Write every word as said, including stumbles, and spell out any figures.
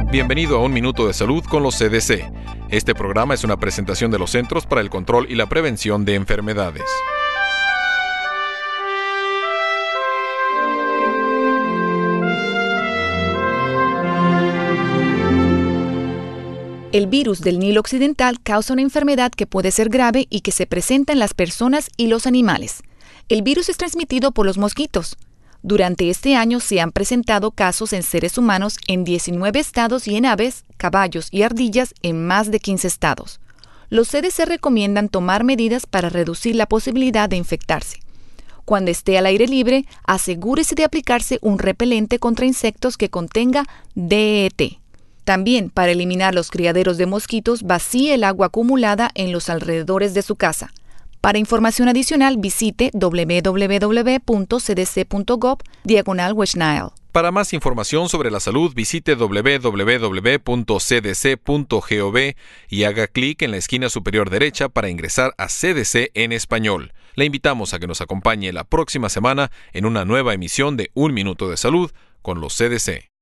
Bienvenido a Un Minuto de Salud con los C D C. Este programa es una presentación de los Centros para el Control y la Prevención de Enfermedades. El virus del Nilo Occidental causa una enfermedad que puede ser grave y que se presenta en las personas y los animales. El virus es transmitido por los mosquitos. Durante este año se han presentado casos en seres humanos en diecinueve estados y en aves, caballos y ardillas en más de quince estados. Los C D C recomiendan tomar medidas para reducir la posibilidad de infectarse. Cuando esté al aire libre, asegúrese de aplicarse un repelente contra insectos que contenga D E T. También, para eliminar los criaderos de mosquitos, vacíe el agua acumulada en los alrededores de su casa. Para información adicional, visite doble u doble u doble u punto c d c punto gov diagonal West Nile. Para más información sobre la salud, visite doble u doble u doble u punto c d c punto gov y haga clic en la esquina superior derecha para ingresar a C D C en español. Le invitamos a que nos acompañe la próxima semana en una nueva emisión de Un Minuto de Salud con los C D C.